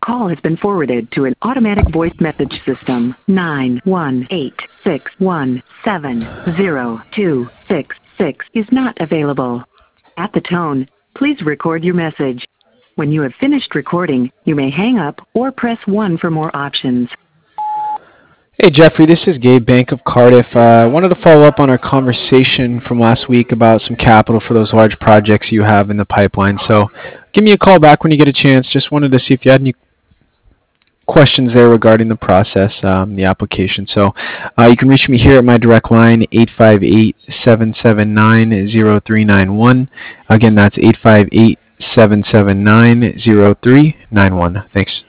call has been forwarded to an automatic voice message system. 91861702666 is not available. At the tone, please record your message. When you have finished recording, you may hang up or press 1 for more options. Hey Jeffrey, this is Gabe Bank of Cardiff. I wanted to follow up on our conversation from last week about some capital for those large projects you have in the pipeline. So give me a call back when you get a chance. Just wanted to see if you had any questions there regarding the process, the application. So you can reach me here at my direct line, 858-779-0391. Again, that's 858-779-0391. Thanks.